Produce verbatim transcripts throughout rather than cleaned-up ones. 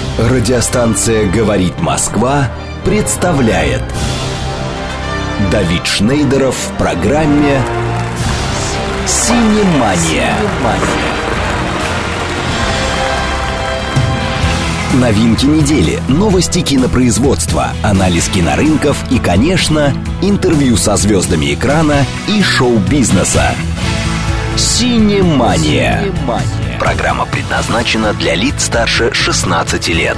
Радиостанция «Говорит Москва» представляет Давид Шнейдеров в программе «Синемания». Новинки недели, новости кинопроизводства, анализ кинорынков и, конечно, интервью со звездами экрана и шоу-бизнеса. «Синемания». Программа предназначена для лиц старше шестнадцати лет.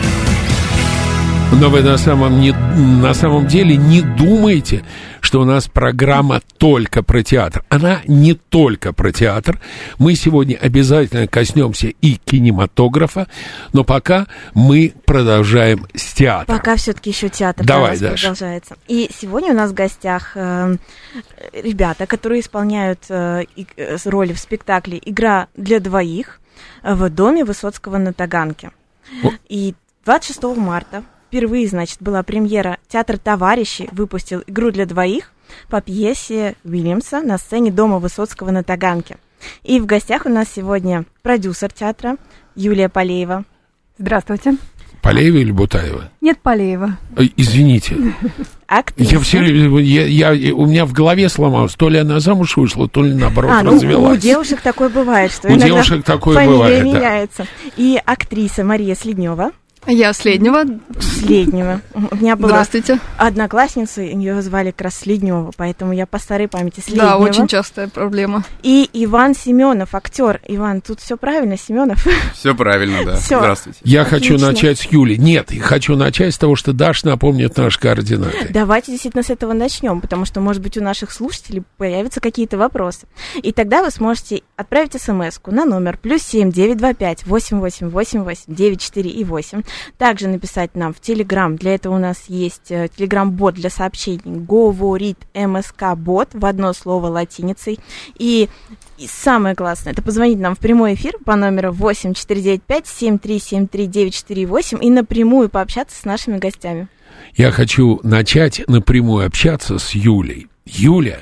Но вы на самом, не, на самом деле не думайте, что у нас программа только про театр. Она не только про театр. Мы сегодня обязательно коснемся и кинематографа, но пока мы продолжаем с театром. Пока все-таки еще театр Давай, у нас Даша. продолжается. И сегодня у нас в гостях э, ребята, которые исполняют э, э, роли в спектакле «Игра для двоих» в доме Высоцкого на Таганке. О. И двадцать шестого марта впервые, значит, была премьера. Театр «Товарищи» выпустил «Игру для двоих» по пьесе Уильямса на сцене дома Высоцкого на Таганке. И в гостях у нас сегодня продюсер театра Юлия Полеева. Здравствуйте. Полеева или Бутаева? Нет, Полеева. Извините. Актриса. Я все время, я, я, у меня в голове сломалось, то ли она замуж вышла, то ли наоборот а, ну, развелась. У девушек такое бывает, что у иногда девушек такое фамилия бывает, меняется. Да. И актриса Мария Следнева. Я Следнева. Следнева. У меня была Здравствуйте. одноклассница, ее звали как раз Следнева, поэтому я по старой памяти Следнева. Да, очень частая проблема. И Иван Семенов, актер. Иван, тут все правильно, Семенов? Все правильно, да. Всё. Здравствуйте. Я Отлично. хочу начать с Юли. Нет, я хочу начать с того, что Даша напомнит наши координаты. Давайте действительно с этого начнем, потому что, может быть, у наших слушателей появятся какие-то вопросы. И тогда вы сможете отправить смс-ку на номер плюс семь девять два пять восемь восемь восемь восемь девять четыре и восемь. Также написать нам в Телеграм. Для этого у нас есть Телеграм-бот для сообщений «Говорит МСК-бот» в одно слово латиницей. И, и самое классное, это позвонить нам в прямой эфир по номеру восемь четыре девять пять семь три семь три девять четыре восемь и напрямую пообщаться с нашими гостями. Я хочу начать напрямую общаться с Юлей. Юля,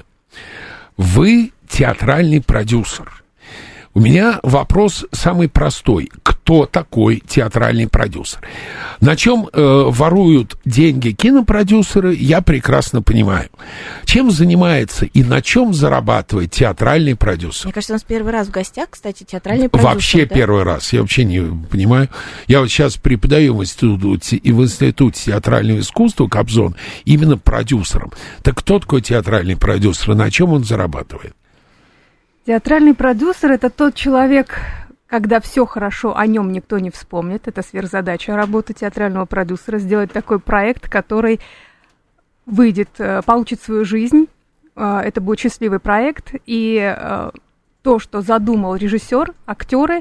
вы театральный продюсер. У меня вопрос самый простой. Кто такой театральный продюсер? На чем э, воруют деньги кинопродюсеры, я прекрасно понимаю. Чем занимается и на чем зарабатывает театральный продюсер? Мне кажется, у нас первый раз в гостях, кстати, театральный продюсер. Вообще да? Первый раз. Я вообще не понимаю. Я вот сейчас преподаю в институте, и в институте театрального искусства Кобзон именно продюсером. Так кто такой театральный продюсер и на чем он зарабатывает? Театральный продюсер – это тот человек, когда все хорошо, о нем никто не вспомнит. Это сверхзадача работы театрального продюсера – сделать такой проект, который выйдет, получит свою жизнь. Это будет счастливый проект. И то, что задумал режиссер, актеры,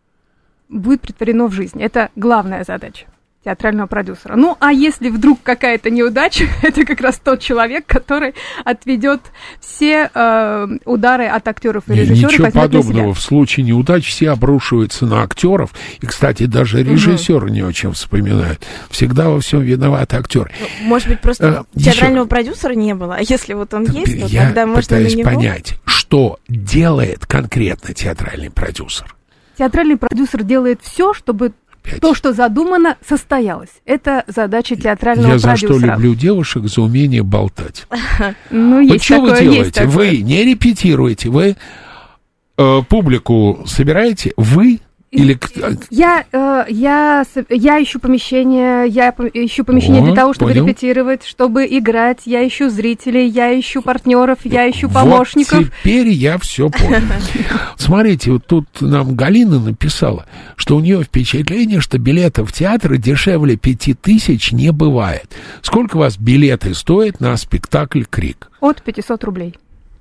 будет претворено в жизнь. Это главная задача театрального продюсера. Ну, а если вдруг какая-то неудача, это как раз тот человек, который отведет все э, удары от актеров и режиссеров. Ничего подобного. В случае неудач все обрушиваются на актеров. И, кстати, даже режиссеры угу. не очень вспоминают. Всегда во всем виноват актер. Может быть, просто а, театрального еще... продюсера не было. А если вот он есть, то я тогда можно на него... Я пытаюсь понять, что делает конкретно театральный продюсер. Театральный продюсер делает все, чтобы Опять. То, что задумано, состоялось. Это задача театрального я продюсера. Я за что люблю девушек, за умение болтать. Ну, есть что такое, вы делаете? Есть такое. Вы не репетируете, вы э, публику собираете, вы... Или... Я, э, я, я ищу помещение, я ищу помещение О, для того, чтобы понял. репетировать, чтобы играть, я ищу зрителей, я ищу партнеров, я ищу помощников. Вот теперь я все понял. Смотрите, вот тут нам Галина написала, что у нее впечатление, что билетов в театр дешевле пяти тысяч не бывает. Сколько у вас билеты стоят на спектакль «Крик»? От пятисот рублей.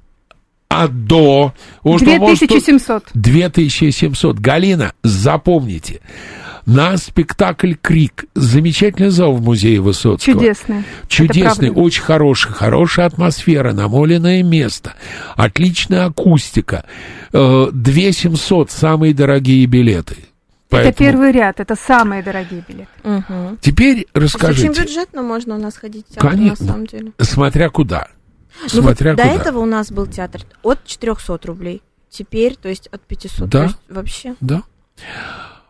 А до... две тысячи семьсот. две тысячи семьсот. Галина, запомните, на спектакль «Крик». Замечательный зал в музее Высоцкого. Чудесный. Чудесный, очень хороший, хорошая атмосфера, намоленное место, отличная акустика. две тысячи семьсот самые дорогие билеты. Поэтому... Это первый ряд, это самые дорогие билеты. Угу. Теперь расскажите. Очень бюджетно можно у нас ходить в театр, Конечно, на самом деле. Смотря куда. Ну, Смотря вот куда. До этого у нас был театр от четырехсот рублей. Теперь, то есть от пятисот. Да? То есть вообще. Да.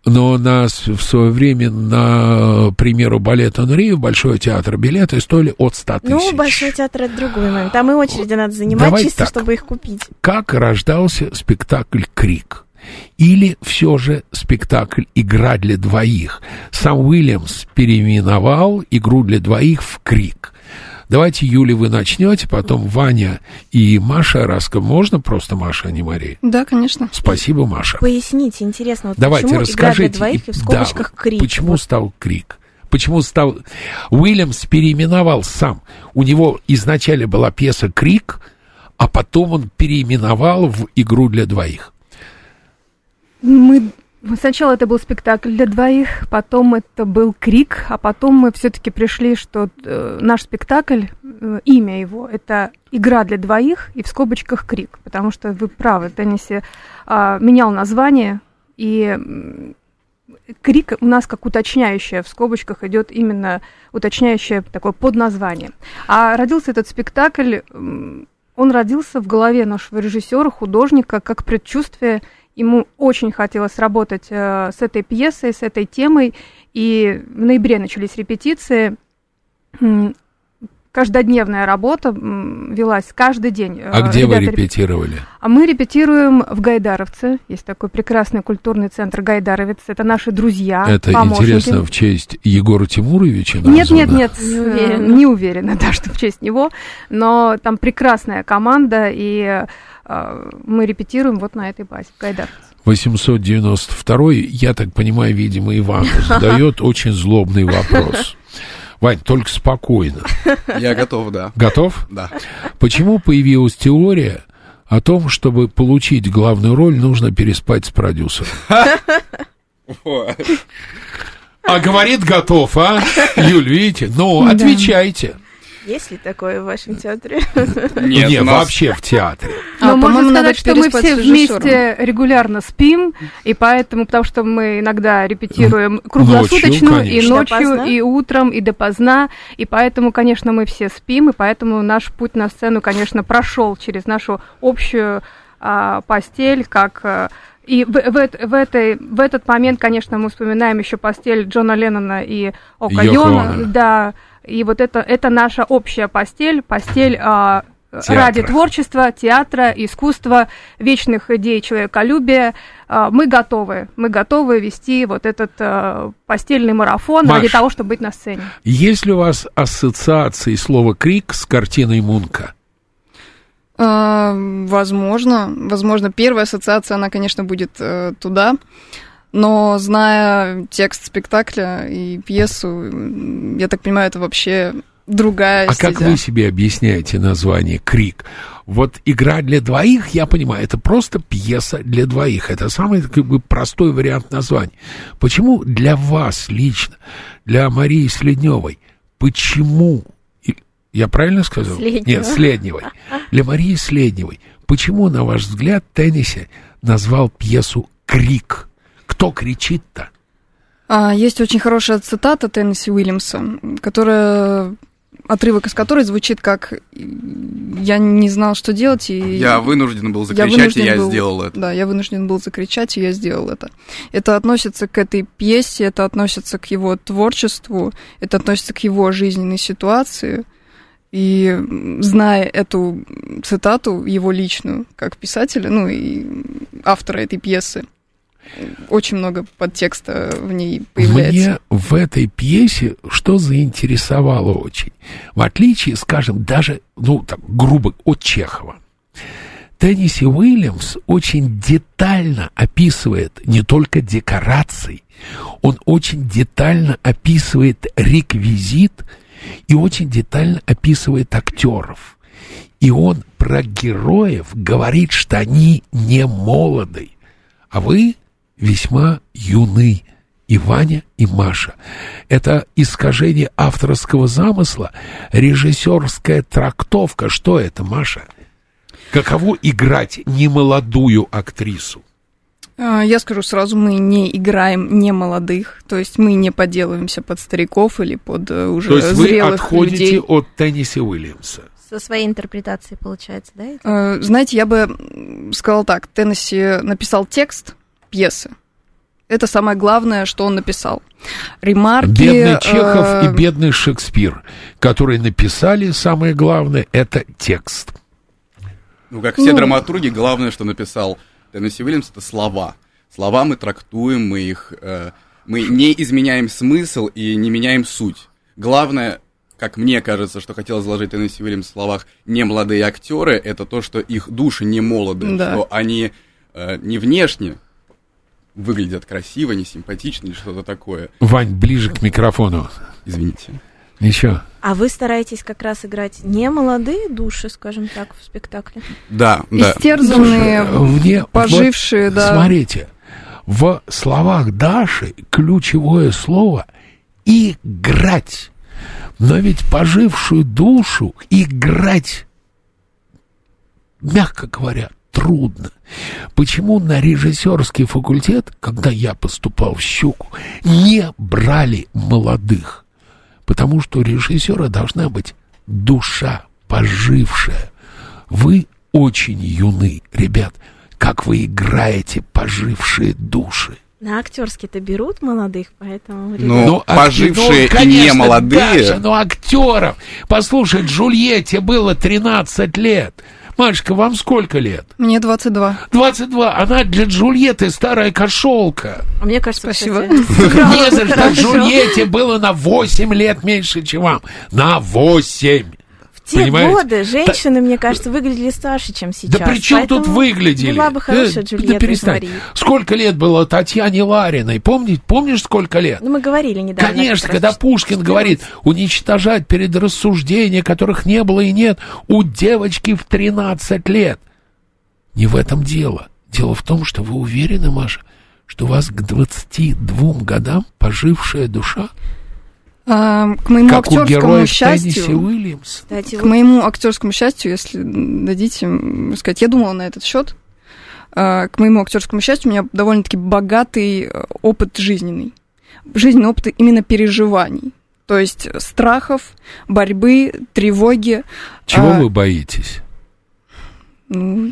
Но нас в свое время, на, к примеру, балет Анри в Большой театр билеты стоили от ста тысяч. Ну, Большой театр — это другой момент. Там и очереди надо занимать, Давай чисто так. чтобы их купить. Как рождался спектакль «Крик»? Или все же спектакль «Игра для двоих»? Сам Уильямс переименовал «Игру для двоих» в «Крик». Давайте, Юля, вы начнете, потом Ваня и Маша. Раска, можно просто Маша, а не Мария? Да, конечно. Спасибо, Маша. Поясните, интересно, вот Давайте, почему расскажите. «Игра для двоих» и в скобочках да, «Крик»? Почему вот. стал «Крик»? Почему стал... Уильямс переименовал сам. У него изначально была пьеса «Крик», а потом он переименовал в «Игру для двоих». Мы... Сначала это был спектакль для двоих, потом это был «Крик», а потом мы все-таки пришли, что э, наш спектакль, э, имя его, это «Игра для двоих» и в скобочках «Крик», потому что вы правы, Тенниси э, менял название, и э, «Крик» у нас как уточняющее, в скобочках идет именно уточняющее такое подназвание. А родился этот спектакль, э, он родился в голове нашего режиссера, художника, как предчувствие. Ему очень хотелось работать э, с этой пьесой, с этой темой, и в ноябре начались репетиции. М- Каждодневная работа м, велась каждый день. А э, где вы ребята репетировали? А мы репетируем в Гайдаровце. Есть такой прекрасный культурный центр Гайдаровец. Это наши друзья, Это помощники. интересно в честь Егора Тимуровича? Нет, нет, названо? нет, Не э, уверена. не уверена, да, что в честь него. Но там прекрасная команда, и э, мы репетируем вот на этой базе, в Гайдаровце. восемьсот девяносто второй, я так понимаю, видимо, Иван задает очень злобный вопрос. Вань, только спокойно. Я готов, да. Готов? Да. Почему появилась теория о том, чтобы получить главную роль, нужно переспать с продюсером? А говорит, готов, а? Юль, видите? Ну, отвечайте. Есть ли такое в вашем театре? Нет, Не, у нас- вообще в театре. Но А, можно по-моему, сказать, надо что мы переспать все с режиссером. вместе регулярно спим, и поэтому, потому что мы иногда репетируем круглосуточно, Ночью, и конечно. ночью, Допоздна? и утром, и допоздна, и поэтому, конечно, мы все спим, и поэтому наш путь на сцену, конечно, прошел через нашу общую а, постель, как... а, и в, в, эт- в, этой, в этот момент, конечно, мы вспоминаем еще постель Джона Леннона и Око Йоко Йона, Оно. да, и вот это, это наша общая постель, постель а, Театра. ради творчества, театра, искусства, вечных идей человеколюбия. А, мы готовы, мы готовы вести вот этот а, постельный марафон Маш, ради того, чтобы быть на сцене. Есть ли у вас ассоциации слова «Крик» с картиной Мунка? А, возможно. Возможно, первая ассоциация, она, конечно, будет э, туда. Но зная текст спектакля и пьесу, м, я так понимаю, это вообще другая А стезя. как вы себе объясняете название «Крик»? Вот «Игра для двоих», я понимаю, это просто пьеса для двоих. Это самый как бы простой вариант названия. Почему для вас лично, для Марии Следневой, почему... и- Я правильно сказал? Следнева. Нет, Следневой. Для Марии Следневой, почему, на ваш взгляд, Тенниси назвал пьесу «Крик»? Кто кричит-то? А, есть очень хорошая цитата Теннесси Уильямса, которая, отрывок из которой звучит как «Я не знал, что делать, и Я вынужден был я закричать, вынужден и я был- сделал это. Да, я вынужден был закричать, и я сделал это». Это относится к этой пьесе, это относится к его творчеству, это относится к его жизненной ситуации. И м, зная эту цитату, его личную, как писателя, ну и автора этой пьесы, очень много подтекста в ней появляется. Мне в этой пьесе что заинтересовало очень? В отличие, скажем, даже, ну, так, грубо, от Чехова. Тенниси Уильямс очень детально описывает не только декорации, он очень детально описывает реквизит и очень детально описывает актеров. И он про героев говорит, что они не молоды, а вы весьма юны, и Ваня, и Маша. Это искажение авторского замысла, режиссерская трактовка. Что это, Маша? Каково играть немолодую актрису? А, Я скажу сразу, мы не играем не молодых, то есть мы не подделываемся под стариков или под э, уже То есть вы зрелых отходите людей. от Тенниси Уильямса. Со своей интерпретацией получается, да? это? Э, Знаете, я бы м, сказала так, Теннесси написал текст пьесы, Это самое главное, что он написал. Ремарки... Бедный Чехов э... и бедный Шекспир, которые написали, самое главное, это текст. Ну, как все Ну. драматурги, главное, что написал Теннесси Уильямс, это слова. Слова мы трактуем, мы их... Э, мы не изменяем смысл и не меняем суть. Главное, как мне кажется, что хотел изложить Теннесси Уильямс в словах «не молодые актеры», это то, что их души не молоды, Да. что они э, не внешне выглядят красиво, не симпатично или что-то такое. Вань, ближе к микрофону. Извините. Еще. А вы стараетесь как раз играть не молодые души, скажем так, в спектакле? Да, да. Истерзанные, Мне, пожившие, вот, да. Смотрите, в словах Даши ключевое слово «играть». Но ведь пожившую душу играть, мягко говоря, трудно. Почему на режиссерский факультет, когда я поступал в «Щуку», не брали молодых? Потому что у режиссера должна быть душа пожившая. Вы очень юны, ребят, как вы играете пожившие души. На актерский-то берут молодых, поэтому... Ну, Ну, а- пожившие ну, и конечно, не молодые. Даша, ну, актеров. Послушай, Джульетте было тринадцать лет. Машка, вам сколько лет? Мне двадцать два. двадцать два. Она для Джульетты старая кошелка. А мне кажется, Спасибо. кстати, сыграла Не за что. хорошо. Джульетте было на восемь лет меньше, чем вам. На восемь. В те Понимаете? годы женщины, мне кажется, выглядели старше, чем сейчас. Да при чем тут Поэтому выглядели? Была бы хорошая Да, Джульетта да перестань. из Марии. Сколько лет было Татьяне Лариной? Помни, помнишь, сколько лет? Ну, мы говорили недавно. Конечно, как когда раз, Пушкин что говорит, уничтожать перед рассуждения, которых не было и нет, у девочки в тринадцать лет. Не в этом дело. Дело в том, что вы уверены, Маша, что у вас к двадцати двум годам пожившая душа, А, к моему как у актерскому героев Теннесси счастью, Уильямс. Кстати, к вот моему актерскому счастью, если дадите м, сказать, я думала на этот счет. К моему актерскому счастью, у меня довольно-таки богатый э, опыт жизненный. Жизненный опыт именно переживаний. То есть страхов, борьбы, тревоги. Чего А, вы боитесь? Ну,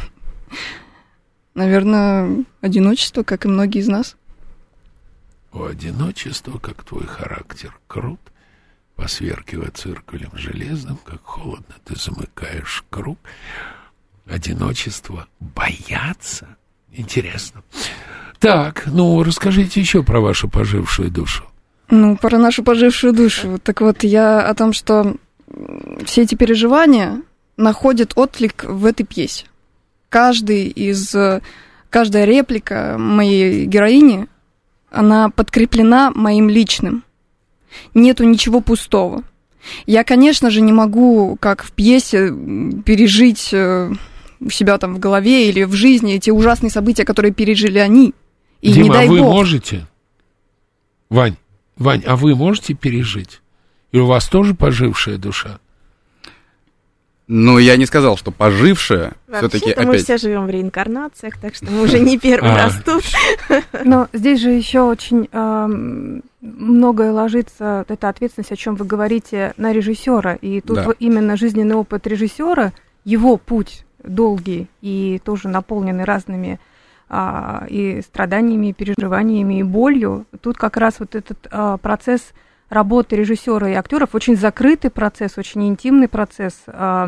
наверное, одиночество, как и многие из нас. У одиночества, как твой характер крут, посверкивая циркулем железным, как холодно ты замыкаешь круг. Одиночество бояться? Интересно. Так, ну, расскажите еще про вашу пожившую душу. Ну, про нашу пожившую душу. Так вот, я о том, что все эти переживания находят отклик в этой пьесе. Каждый из... Каждая реплика моей героини, она подкреплена моим личным. Нету ничего пустого. Я, конечно же, не могу, как в пьесе, пережить у себя там в голове или в жизни эти ужасные события, которые пережили они. И Дима, не дай а вы бог. можете? Вань, Вань, а вы можете пережить? И у вас тоже пожившая душа? Ну, я не сказал, что пожившая, все-таки вообще-то мы опять... все живем в реинкарнациях, так что мы уже не первый А. раз тут. Но здесь же еще очень эм, многое ложится, вот эта ответственность, о чем вы говорите, на режиссера. И тут Да. вот именно жизненный опыт режиссера, его путь долгий и тоже наполненный разными а, и страданиями, и переживаниями, и болью. Тут как раз вот этот а, процесс работы режиссера и актеров очень закрытый процесс, очень интимный процесс. А,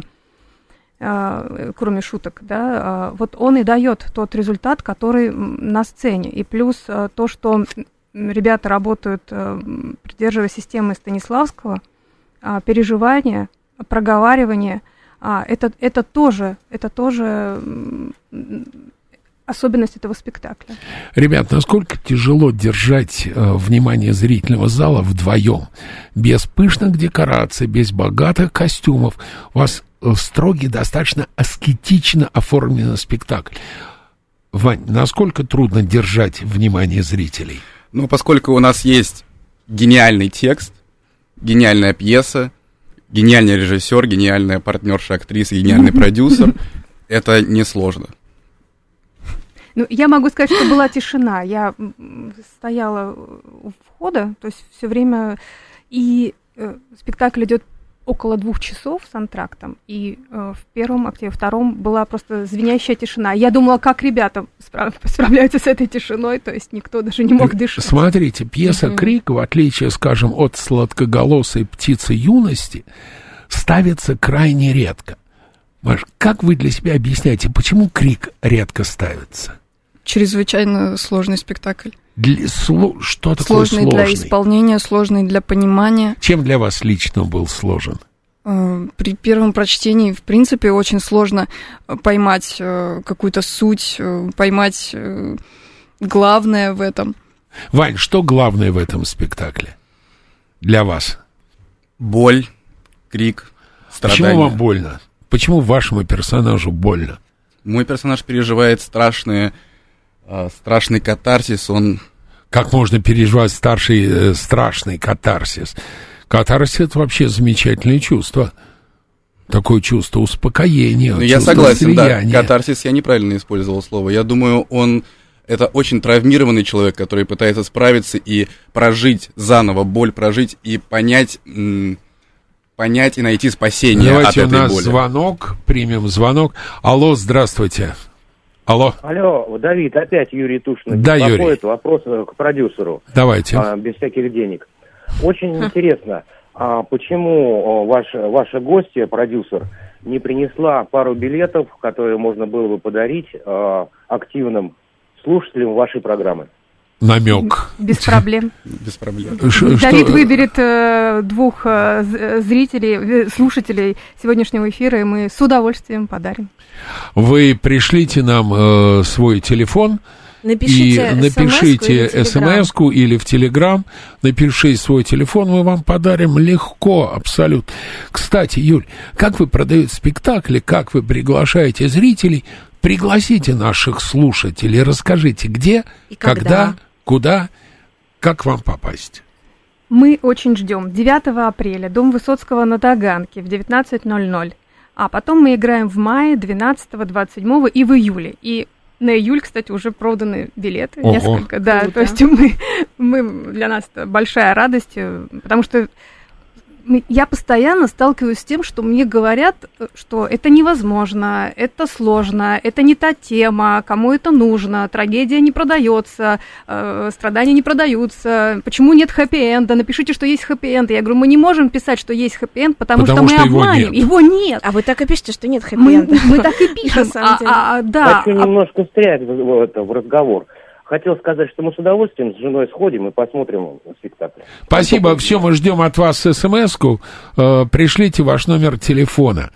кроме шуток, да, вот он и дает тот результат, который на сцене. И плюс то, что ребята работают, придерживаясь системы Станиславского, переживания, проговаривание, это, это тоже, это тоже особенность этого спектакля. Ребят, насколько тяжело держать э, внимание зрительного зала вдвоем, без пышных декораций, без богатых костюмов. У вас э, строгий, достаточно аскетично оформленный спектакль. Вань, насколько трудно держать внимание зрителей? Ну, поскольку у нас есть гениальный текст, гениальная пьеса, гениальный режиссер, гениальная партнерша актриса, гениальный продюсер, это несложно. Ну, я могу сказать, что была тишина. Я стояла у входа, то есть все время, и э, спектакль идет около двух часов с антрактом, и э, в первом акте, во втором была просто звенящая тишина. Я думала, как ребята справ- справляются с этой тишиной, то есть никто даже не мог дышать. Смотрите, пьеса mm-hmm. «Крик», в отличие, скажем, от «Сладкоголосой птицы юности», ставится крайне редко. Маш, как вы для себя объясняете, почему «Крик» редко ставится? Чрезвычайно сложный спектакль. Для, сло, что такое сложный? Сложный для исполнения, сложный для понимания. Чем для вас лично был сложен? При первом прочтении, в принципе, очень сложно поймать какую-то суть, поймать главное в этом. Вань, что главное в этом спектакле для вас? Боль, крик, страдания. Почему вам больно? Почему вашему персонажу больно? Мой персонаж переживает страшные, э, страшный катарсис, он... Как можно переживать старший, э, страшный катарсис? Катарсис — это вообще замечательное чувство. Такое чувство успокоения, ну, чувство я согласен, слияния. Да, катарсис, я неправильно использовал слово. Я думаю, он... Это очень травмированный человек, который пытается справиться и прожить заново боль, прожить и понять... М- понять и найти спасение Давайте от этой боли. Давайте у нас звонок, примем звонок. Алло, здравствуйте. Алло. Алло, Давид, опять Юрий Тушин. Да, Юрий. Вопрос к продюсеру. Давайте. А, без всяких денег. Очень интересно, а почему ваш, ваша гостья, продюсер, не принесла пару билетов, которые можно было бы подарить а, активным слушателям вашей программы? Намек. Без проблем. Без проблем. Ш- Давид что... выберет э, двух э, зрителей, слушателей сегодняшнего эфира, и мы с удовольствием подарим. Вы пришлите нам э, свой телефон. Напишите и напишите смс-ку или в Телеграм, напишите свой телефон, мы вам подарим легко, абсолютно. Кстати, Юль, как вы продаете спектакли, как вы приглашаете зрителей? Пригласите наших слушателей, расскажите, где, и когда, когда, куда, как вам попасть. Мы очень ждем. девятого апреля, Дом Высоцкого на Таганке в девятнадцать ноль ноль. А потом мы играем в мае, двенадцатого, двадцать седьмого и в июле. И на июль, кстати, уже проданы билеты. Ого. Несколько. Да, Круто. то есть мы, мы, для нас это большая радость, потому что я постоянно сталкиваюсь с тем, что мне говорят, что это невозможно, это сложно, это не та тема, кому это нужно, трагедия не продается, э, страдания не продаются, почему нет хэппи-энда, напишите, что есть хэппи-энд. Я говорю, мы не можем писать, что есть хэппи-энд, потому, потому что, что мы его обманем, нет. его нет. А вы так и пишете, что нет Мы, хэппи-энда. мы так и пишем, На самом деле. а, а, да. Хочу а- немножко встрять в, в, это, в разговор. Хотел сказать, что мы с удовольствием с женой сходим и посмотрим спектакль. Спасибо, все, мы ждем от вас смс-ку, э, пришлите ваш номер телефона.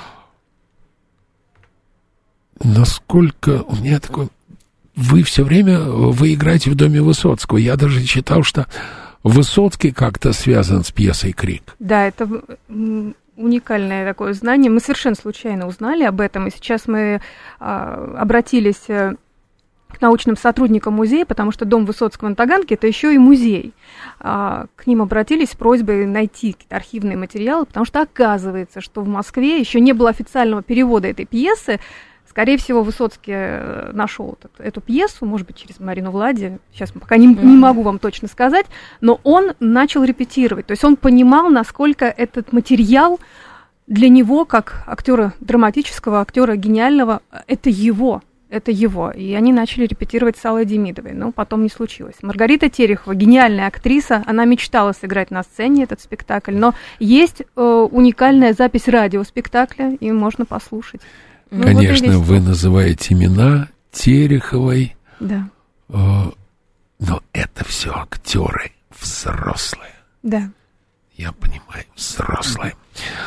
Насколько у меня такое... Вы все время, вы играете в Доме Высоцкого. Я даже читал, что Высоцкий как-то связан с пьесой «Крик». Да, это м, уникальное такое знание. Мы совершенно случайно узнали об этом, и сейчас мы а, обратились к научным сотрудникам музея, потому что Дом Высоцкого на Таганке — это еще и музей. А, к ним обратились с просьбой найти какие-то архивные материалы, потому что оказывается, что в Москве еще не было официального перевода этой пьесы. Скорее всего, Высоцкий нашел эту, эту пьесу, может быть, через Марину Влади, сейчас пока не, не могу вам точно сказать, но он начал репетировать. То есть он понимал, насколько этот материал для него, как актера драматического, актера гениального, это его. Это его. И они начали репетировать с Аллой Демидовой, но потом не случилось. Маргарита Терехова, гениальная актриса, она мечтала сыграть на сцене этот спектакль, но есть э, уникальная запись радиоспектакля, и можно послушать. Ну, Конечно, вот вы называете имена Тереховой, да. э, но это все актеры взрослые. Да. Я понимаю, взрослые.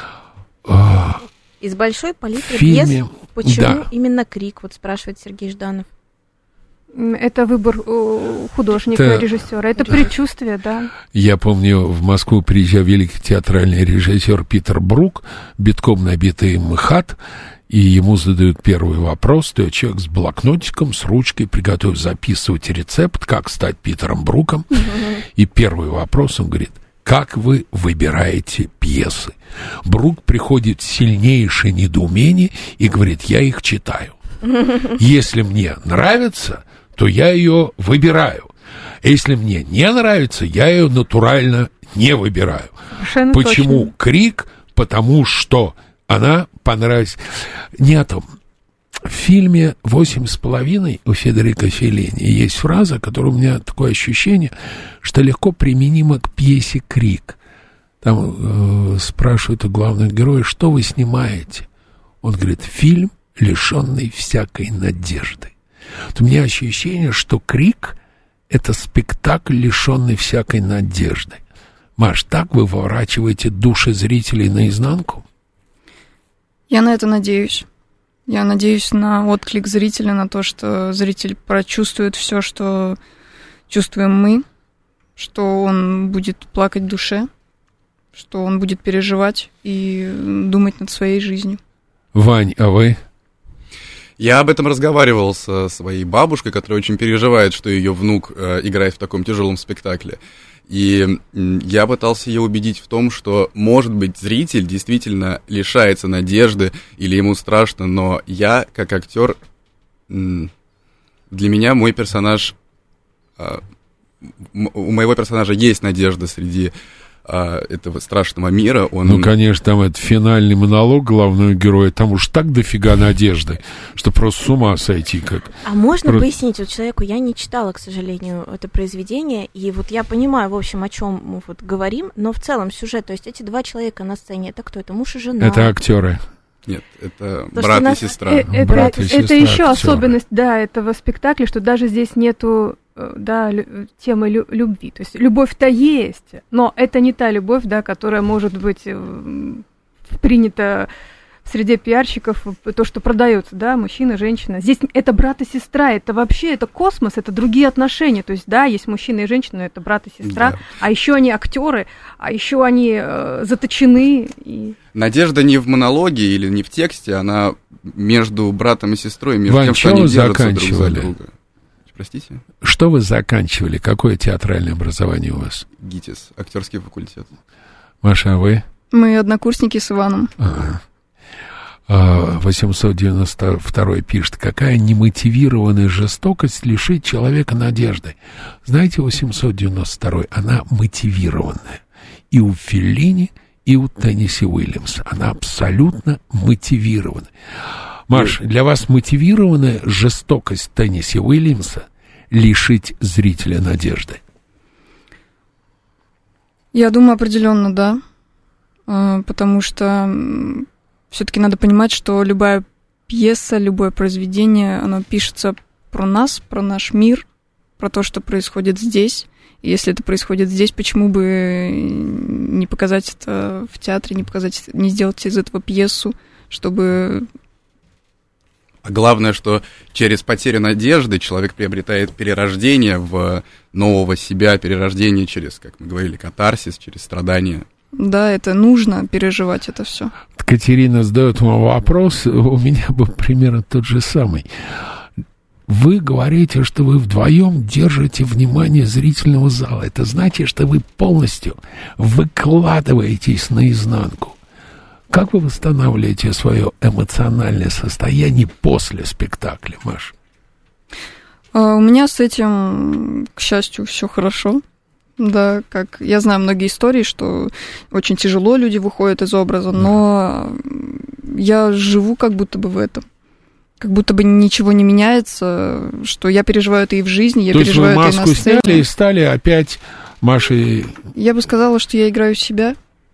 Из большой палитры фильме, пьес, почему да. именно «Крик», вот спрашивает Сергей Жданов. Это выбор э, художника, Это- режиссера. Это предчувствие, да. Я помню, в Москву приезжал великий театральный режиссер Питер Брук, битком набитый МХАТ, и ему задают первый вопрос, то человек с блокнотиком, с ручкой, приготовив записывать рецепт, как стать Питером Бруком, и первый вопрос, он говорит: как вы выбираете пьесы? Брук приходит в сильнейшее недоумение и говорит: я их читаю. Если мне нравится, то я ее выбираю. Если мне не нравится, я ее натурально не выбираю. Совершенно Почему точно. «Крик»? потому что она понравилась. Не о том. В фильме «Восемь с половиной» у Федерико Феллини есть фраза, которая у меня такое ощущение, что легко применима к пьесе «Крик». Там э, спрашивают у главного героя, что вы снимаете? Он говорит, фильм, лишенный всякой надежды. Вот у меня ощущение, что «Крик» — это спектакль, лишенный всякой надежды. Маш, так вы выворачиваете души зрителей наизнанку? Я на это надеюсь. Я надеюсь на отклик зрителя, на то, что зритель прочувствует все, что чувствуем мы, что он будет плакать в душе, что он будет переживать и думать над своей жизнью. Вань, а вы? Я об этом разговаривал со своей бабушкой, которая очень переживает, что ее внук э, играет в таком тяжелом спектакле. И я пытался ее убедить в том, что, может быть, зритель действительно лишается надежды или ему страшно, но я, как актер, для меня мой персонаж, у моего персонажа есть надежда среди этого страшного мира. Он... Ну, конечно, там это финальный монолог главного героя, там уж так дофига надежды, что просто с ума сойти как. А можно Про... пояснить вот человеку? Я не читала, к сожалению, это произведение, и вот я понимаю, в общем, о чем мы вот говорим, но в целом сюжет, то есть эти два человека на сцене, это кто? Это муж и жена? Это актеры. Нет, это То, брат и нас... сестра. Э, это брат и это сестра еще актеры. особенность, да, этого спектакля, что даже здесь нету, да, лю- темы лю- любви. То есть любовь-то есть, но это не та любовь, да, которая может быть э, принята в среде пиарщиков, то, что продается, да, мужчина, женщина. Здесь это брат и сестра, это вообще, это космос, это другие отношения. То есть, да, есть мужчина и женщина, но это брат и сестра, Да. а еще они актеры, а еще они э, заточены. И... Надежда не в монологе или не в тексте, она между братом и сестрой, между Вань, тем, что что они вы держатся друг за заканчивали? друга. Простите? Что вы заканчивали? Какое театральное образование у вас? ГИТИС, актерский факультет. Маша, а вы? Мы однокурсники с Иваном. Ага. восемьсот девяносто второй пишет, какая немотивированная жестокость лишит человека надежды. Знаете, восемьсот девяносто второй, она мотивированная. И у Феллини, и у Тенниси Уильямса. Она абсолютно мотивирована. Маш, для вас мотивированная жестокость Тенниси Уильямса лишить зрителя надежды? Я думаю, определенно, да. Потому что все-таки надо понимать, что любая пьеса, любое произведение, оно пишется про нас, про наш мир, про то, что происходит здесь. И если это происходит здесь, почему бы не показать это в театре, не показать, не сделать из этого пьесу, чтобы... А главное, что через потерю надежды человек приобретает перерождение в нового себя, перерождение через, как мы говорили, катарсис, через страдания. Да, это нужно переживать это все. Катерина задает вам вопрос, у меня был примерно тот же самый. Вы говорите, что вы вдвоем держите внимание зрительного зала. Это значит, что вы полностью выкладываетесь наизнанку. Как вы восстанавливаете свое эмоциональное состояние после спектакля, Маш? А у меня с этим, к счастью, все хорошо. Да, как я знаю многие истории, что очень тяжело люди выходят из образа, но я живу как будто бы в этом. Как будто бы ничего не меняется, что я переживаю это и в жизни, я То переживаю есть вы это и на маску сцене. сняли и стали опять Машей... Я бы сказала, что я играю себя.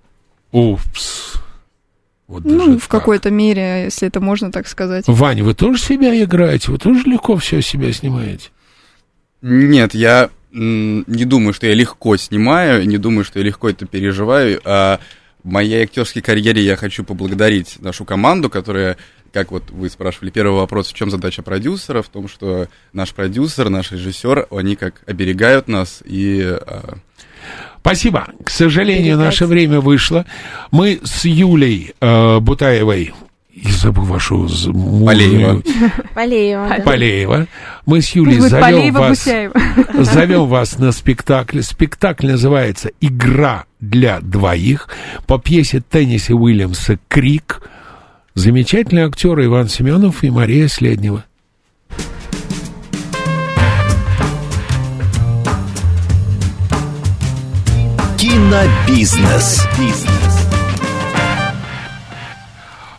Упс. Вот Ну, даже в так. какой-то мере, если это можно так сказать. Ваня, вы тоже себя играете? Вы тоже легко все себя снимаете? Нет, я м, не думаю, что я легко снимаю, не думаю, что я легко это переживаю. А в моей актерской карьере я хочу поблагодарить нашу команду, которая, как вот вы спрашивали, первый вопрос, в чем задача продюсера, в том, что наш продюсер, наш режиссер, они как оберегают нас и... А... Спасибо. К сожалению, Передать. наше время вышло. Мы с Юлей э, Бутаевой, я забыл вашу з- мужнюю- Полеева. Полеева, да. Полеева. Мы с Юлей Пусть будет зовем Полеева, вас, Гусяева. зовем вас на спектакль. Спектакль называется «Игра для двоих» по пьесе Тенниси Уильямса «Крик». Замечательные актеры Иван Семенов и Мария Следнева. Кинобизнес.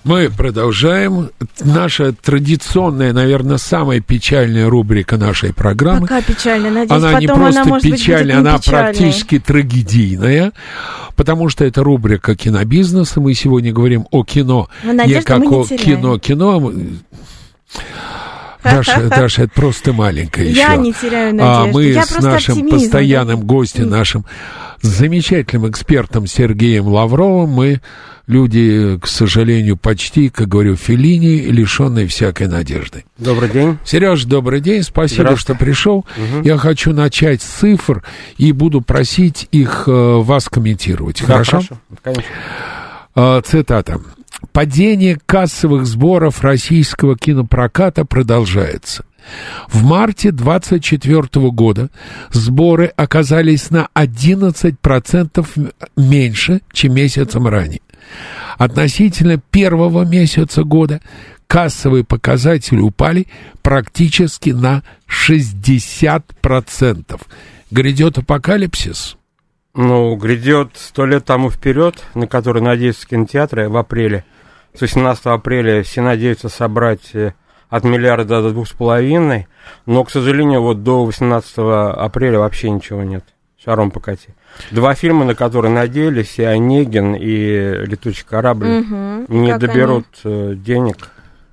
Мы продолжаем. Наша традиционная, наверное, самая печальная рубрика нашей программы. Пока печальная, надеюсь, она потом не просто она, может печальная, быть, она печальной. практически трагедийная, потому что это рубрика кинобизнеса. Мы сегодня говорим о кино, не как о кино-кино. Даша, Даша, это просто маленькая еще. Я не теряю надежды. А мы Я с нашим оптимизм, постоянным да? гостем, нашим замечательным экспертом Сергеем Лавровым, мы люди, к сожалению, почти, как говорю, Феллини, лишенные всякой надежды. Добрый день. Сереж, добрый день, спасибо, что пришел. Угу. Я хочу начать с цифр и буду просить их э, вас комментировать. Да, хорошо? хорошо, конечно. Э, цитата. «Падение кассовых сборов российского кинопроката продолжается. В марте двадцать четвёртого года сборы оказались на одиннадцать процентов меньше, чем месяцем ранее. Относительно первого месяца года кассовые показатели упали практически на шестьдесят процентов. Грядет апокалипсис?» Ну, грядет сто лет тому вперед, на который надеются кинотеатры в апреле. С восемнадцатого апреля все надеются собрать от миллиарда до двух с половиной, но, к сожалению, вот до восемнадцатого апреля вообще ничего нет. Шаром покати. Два фильма, на которые надеялись, и «Онегин», и «Летучий корабль», угу, не доберут они? денег,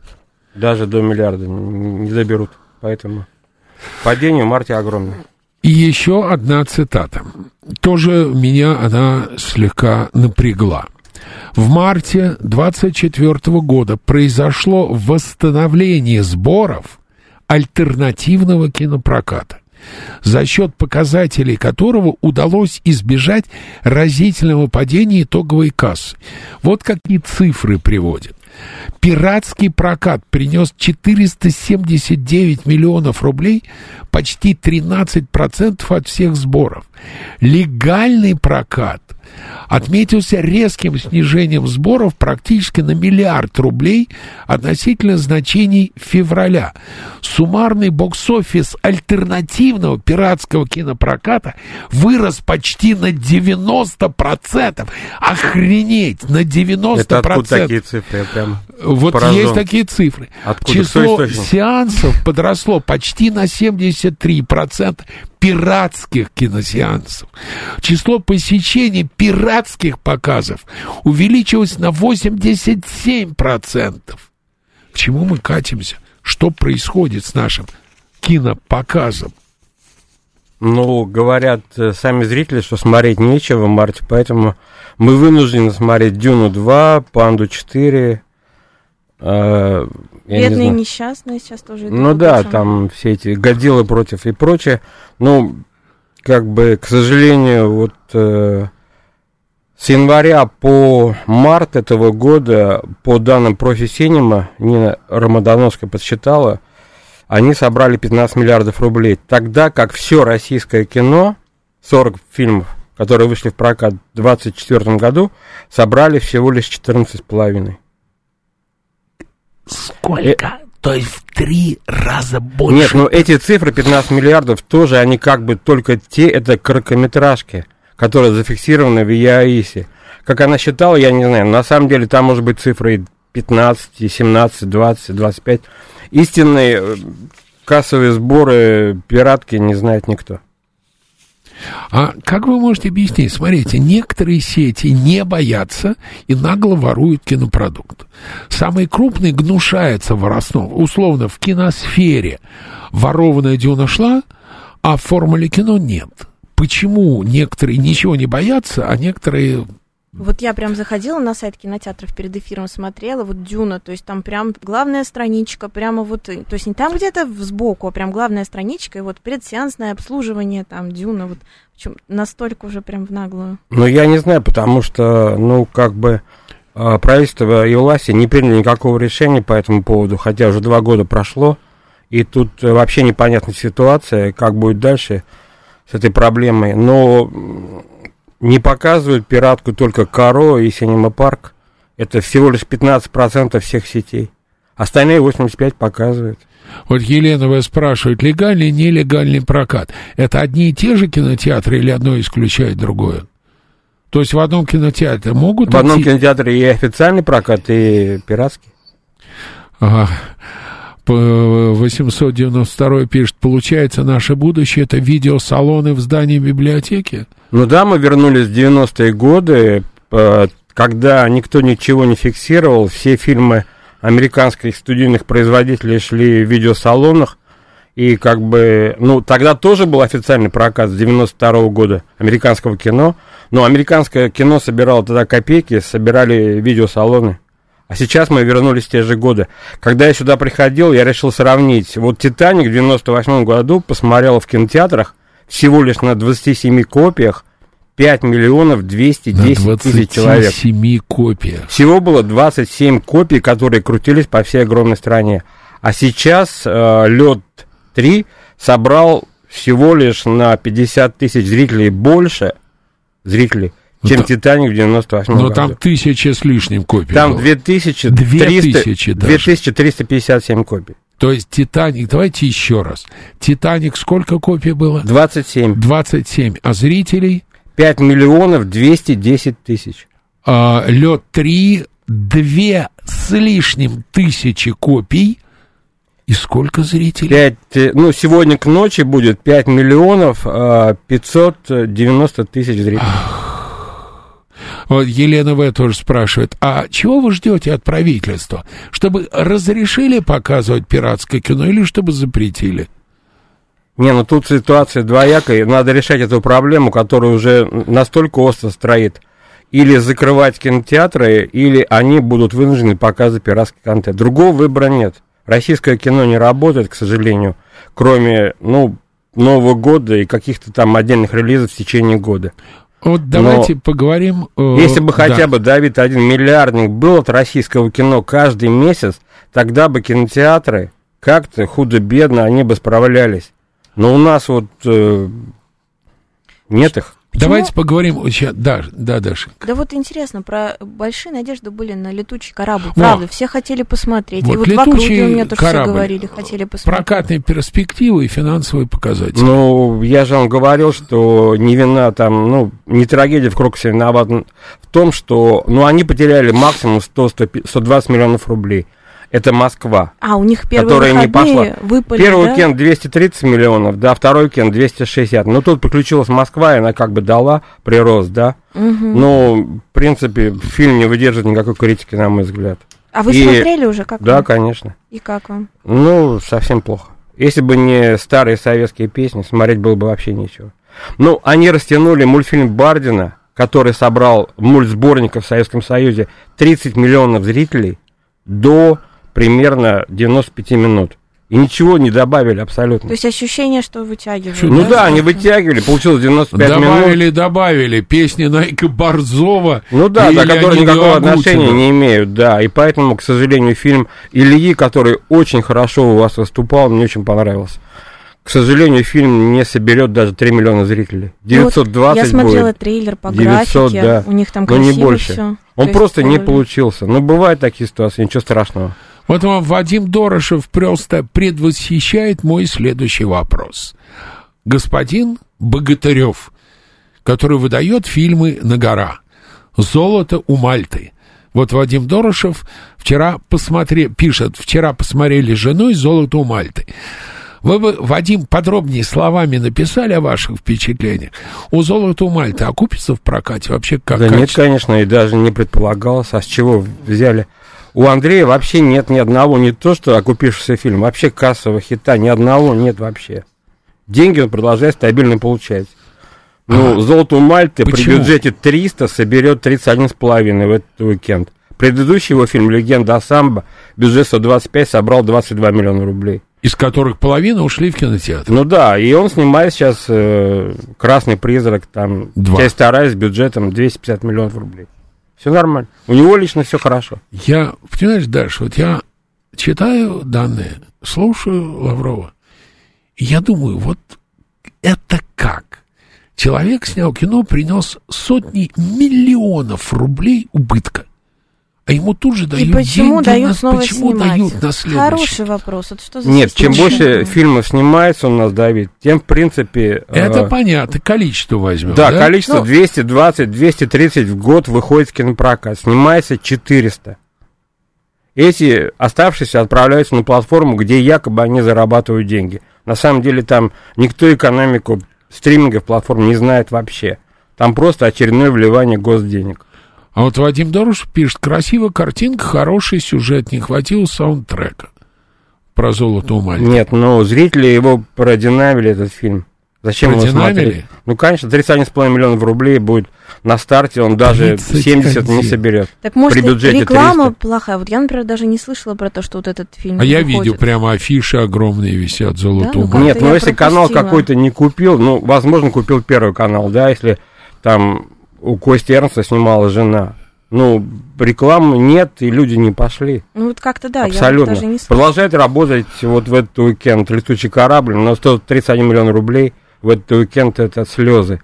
даже до миллиарда не доберут. Поэтому падение в марте огромное. И еще одна цитата. Тоже меня она слегка напрягла. В марте двадцать четвёртого года произошло восстановление сборов альтернативного кинопроката, за счет показателей которого удалось избежать разительного падения итоговой кассы. Вот какие цифры приводят. Пиратский прокат принес четыреста семьдесят девять миллионов рублей, почти тринадцать процентов от всех сборов. Легальный прокат отметился резким снижением сборов практически на миллиард рублей относительно значений февраля. Суммарный бокс-офис альтернативного пиратского кинопроката вырос почти на девяносто процентов. Охренеть, на девяносто процентов. Это откуда такие цифры? Я прям вот поражен. Есть такие цифры. Откуда? Число сеансов подросло почти на семьдесят три процента пиратских киносеансов. Число посещений пиратских показов увеличилось на восемьдесят семь процентов. К чему мы катимся? Что происходит с нашим кинопоказом? Ну, говорят сами зрители, что смотреть нечего в марте, поэтому мы вынуждены смотреть «Дюну два», «Панду четыре». Э, Бедные не несчастные сейчас тоже. Ну да, причем. Там все эти «Годзиллы против» и прочее. Ну, как бы, к сожалению, вот э, с января по март этого года, по данным Профи Синема, Нина Рамадановская подсчитала, они собрали пятнадцать миллиардов рублей. Тогда как все российское кино, сорок фильмов, которые вышли в прокат в двадцать четвёртом году, собрали всего лишь четырнадцать с половиной. Сколько? Э... То есть в три раза больше. Нет, ну эти цифры, пятнадцать миллиардов, тоже они как бы только те, это короткометражки, которые зафиксированы в ЕАИСе. Как она считала, я не знаю, на самом деле там может быть цифры пятнадцать, семнадцать, двадцать, двадцать пять. Истинные кассовые сборы пиратки не знает никто. А как вы можете объяснить? Смотрите, некоторые сети не боятся и нагло воруют кинопродукт. Самый крупный гнушается воровством. Условно, в киносфере ворованная «Дюна» шла, а в «Формуле кино» нет. Почему некоторые ничего не боятся, а некоторые... Вот я прям заходила на сайт кинотеатров перед эфиром, смотрела, вот «Дюна», то есть там прям главная страничка, прямо вот, то есть не там где-то сбоку, а прям главная страничка, и вот предсеансное обслуживание, там «Дюна», вот причем настолько уже прям в наглую. Ну, я не знаю, потому что, ну, как бы правительство и власти не приняли никакого решения по этому поводу, хотя уже два года прошло, и тут вообще непонятная ситуация, как будет дальше с этой проблемой, но... Не показывают пиратку только Каро и Синема Парк. Это всего лишь пятнадцать процентов всех сетей. Остальные восемьдесят пять процентов показывают. Вот Елена вас спрашивает, легальный, нелегальный прокат. Это одни и те же кинотеатры или одно исключает другое? То есть в одном кинотеатре могут... В одном идти... кинотеатре и официальный прокат, и пиратский. Ага. восемьсот девяносто второй пишет, получается, наше будущее — это видеосалоны в здании библиотеки? Ну да, мы вернулись в девяностые годы, когда никто ничего не фиксировал, все фильмы американских студийных производителей шли в видеосалонах, и как бы, ну, тогда тоже был официальный прокат с девяносто второго года американского кино, но американское кино собирало тогда копейки, собирали видеосалоны. А сейчас мы вернулись в те же годы. Когда я сюда приходил, я решил сравнить. Вот «Титаник» в девяносто восьмом году посмотрел в кинотеатрах всего лишь на двадцати семи копиях пять миллионов двести десять тысяч человек. двадцати семи копиях. Всего было двадцать семь копий, которые крутились по всей огромной стране. А сейчас э, «Лед три» собрал всего лишь на пятьдесят тысяч зрителей больше зрителей, чем ну, «Титаник» в девяносто восьмом году. Но там тысяча с лишним копий. Там было. две тысячи триста пятьдесят семь копий. То есть «Титаник», давайте еще раз. «Титаник» сколько копий было? двадцать семь. двадцать семь. А зрителей? пять миллионов двести десять тысяч. А, «Лед три» две с лишним тысячи копий. И сколько зрителей? пять, ну, сегодня к ночи будет пять миллионов пятьсот девяносто тысяч зрителей. Вот Елена В. тоже спрашивает, а чего вы ждете от правительства? Чтобы разрешили показывать пиратское кино или чтобы запретили? Не, ну тут ситуация двоякая. Надо решать эту проблему, которая уже настолько остро стоит. Или закрывать кинотеатры, или они будут вынуждены показывать пиратский контент. Другого выбора нет. Российское кино не работает, к сожалению, кроме, ну, Нового года и каких-то там отдельных релизов в течение года. Вот давайте Но поговорим... Э, если бы хотя да. бы, Давид, один миллиардник был от российского кино каждый месяц, тогда бы кинотеатры как-то худо-бедно, они бы справлялись. Но у нас вот э, нет их. Почему? Давайте поговорим сейчас. Да, да, Даша. Да вот интересно, про большие надежды были на летучий корабль. Правда, О, все хотели посмотреть. Вот и вот в округе у меня тоже корабль, все говорили, хотели посмотреть. Прокатные перспективы и финансовые показатели. Ну, я же вам говорил, что не вина там, ну, не трагедия в Крокусе виноват в том, что, ну, они потеряли максимум сто - сто двадцать миллионов рублей. Это Москва. А, у них первые выходные не пошла. Выпали, Первый да? уикенд двести тридцать миллионов, да, второй уикенд двести шестьдесят. Ну, тут подключилась Москва, и она как бы дала прирост, да. Угу. Ну, в принципе, фильм не выдержит никакой критики, на мой взгляд. А вы и... смотрели уже, как Да, вам? конечно. И как вам? Ну, совсем плохо. Если бы не старые советские песни, смотреть было бы вообще нечего. Ну, они растянули мультфильм Бардина, который собрал мультсборников в Советском Союзе тридцать миллионов зрителей, до примерно девяносто пять минут. И ничего не добавили абсолютно. То есть ощущение, что вытягивают. Ну да, да, они вытягивали, получилось девяносто пять добавили, минут. Добавили, добавили. Песни Найка Борзова. Ну да, да, которые никакого отношения не имеют, да. И поэтому, к сожалению, фильм Ильи, который очень хорошо у вас выступал, мне очень понравился. К сожалению, фильм не соберет даже три миллиона зрителей. девятьсот двадцать ну вот я смотрела будет. трейлер по девятьсот, графике, да. у них там Но красиво не больше. Всё. Он То просто есть, не получился. Но бывают такие ситуации, ничего страшного. Вот вам Вадим Дорошев просто предвосхищает мой следующий вопрос. Господин Богатырев, который выдает фильмы на гора, «Золото у Мальты». Вот Вадим Дорошев вчера посмотрел, пишет, вчера посмотрели с женой «Золото у Мальты». Вы бы, Вадим, подробнее словами написали о ваших впечатлениях. У «Золота у Мальты» окупится в прокате вообще как? Да качество? Нет, конечно, и даже не предполагалось. А с чего взяли? У Андрея вообще нет ни одного, не то что окупившегося фильма, вообще кассового хита, ни одного нет вообще. Деньги он продолжает стабильно получать. Ну, а, «Золото у Мальты» почему? При бюджете триста соберет тридцать один с половиной в этот уикенд. Предыдущий его фильм «Легенда о самбо», бюджет сто двадцать пять, собрал двадцать два миллиона рублей. Из которых половина ушли в кинотеатр. Ну да, и он снимает сейчас э, «Красный призрак», там, Два. часть вторая с бюджетом двести пятьдесят миллионов рублей. Все нормально. У него лично все хорошо. Я, понимаешь, Даша, вот я читаю данные, слушаю Лаврова, и я думаю, вот это как? Человек снял кино, принес сотни миллионов рублей убытка. а ему тут же дают И почему деньги, дают на, снова почему снимать? дают на следующий? Хороший вопрос. Вот что за Нет, чем система? больше фильмов снимается у нас, Давид, тем, в принципе... Это э, понятно, количество возьмем, да, да? количество Ну, двести двадцать - двести тридцать в год выходит в кинопрокат, снимается четыреста. Эти оставшиеся отправляются на платформу, где якобы они зарабатывают деньги. На самом деле там никто экономику стриминга в платформе не знает вообще. Там просто очередное вливание госденег. А вот Вадим Дорож пишет: красивая картинка, хороший сюжет, не хватило саундтрека. Про золото у мальчика. Нет, ну зрители его продинамили, этот фильм. Зачем его Продинамили? смотреть? Ну, конечно, тридцать один с половиной миллионов рублей будет на старте, он даже семьдесят не соберет. Так может, При бюджете реклама триста. плохая? Вот я, например, даже не слышала про то, что вот этот фильм А я выходит. видел, прямо афиши огромные висят, золото Да, у ну, мальчика. Нет, как-то ну я если канал пропустила. какой-то не купил, ну, возможно, купил Первый канал, да, если там у Кости Эрнста снимала жена. Ну, рекламы нет, и люди не пошли. Ну вот как-то да, Абсолютно. я даже не слышала. Продолжает работать вот в этот уикенд «Летучий корабль», но стоит тридцать один миллион рублей в этот уикенд — это слезы.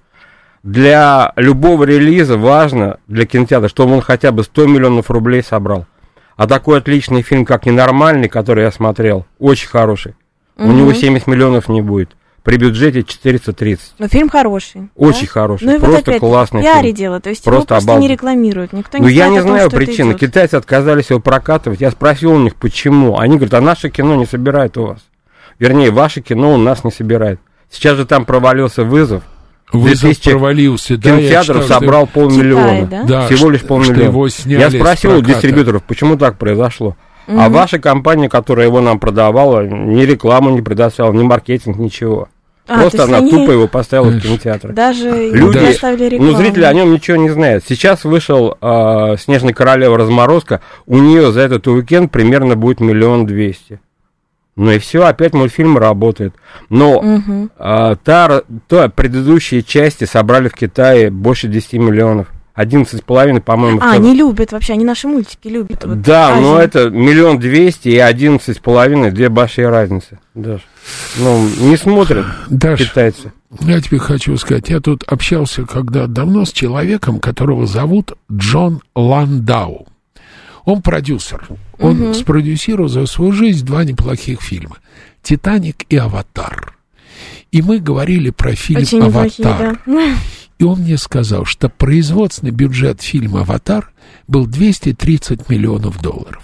Для любого релиза важно, для кинотеатра, чтобы он хотя бы сто миллионов рублей собрал. А такой отличный фильм, как «Ненормальный», который я смотрел, очень хороший, Угу. у него семьдесят миллионов не будет. При бюджете четыреста тридцать. Но фильм хороший. Очень да? хороший, Ну и вот просто опять, классный в пиаре фильм. дело, то есть Просто его просто обалденно. не рекламируют, никто не Ну, я знает не о том, знаю что это причины. идет. Китайцы отказались его прокатывать. Я спросил у них, почему. Они говорят: а наше кино не собирает у вас. Вернее, ваше кино у нас не собирает. Сейчас же там провалился «Вызов». Вызов две тысячи провалился, да, я кинотеатров читал, что- собрал полмиллиона. Китай, да? Да, Всего лишь что- полмиллиона. что его сняли Я с спросил у проката. дистрибьюторов, почему так произошло. А Мгм. ваша компания, которая его нам продавала, ни рекламу не предоставила, ни маркетинг, ничего. А, то Просто есть она они тупо его поставила в Знаешь, кинотеатры. Даже Люди, не оставили рекламу. ну, зрители о нем ничего не знают. Сейчас вышел э, «Снежная королева. Разморозка». У нее за этот уикенд примерно будет миллион двести. Ну и все, опять мультфильм работает. Но Мгм. э, та, та предыдущие части собрали в Китае больше десяти миллионов. одиннадцать с половиной, по-моему. А, в- они любят вообще, они наши мультики любят. Вот Да, Азия. но это миллион двести и одиннадцать с половиной, две большие разницы. Даже. Ну, не смотрят Даш, китайцы. я тебе хочу сказать, я тут общался когда давно с человеком, которого зовут Джон Ландау. Он продюсер. Он Мгм. спродюсировал за свою жизнь два неплохих фильма: «Титаник» и «Аватар». И мы говорили про фильм Очень неплохие, «Аватар». да. И он мне сказал, что производственный бюджет фильма «Аватар» был двести тридцать миллионов долларов,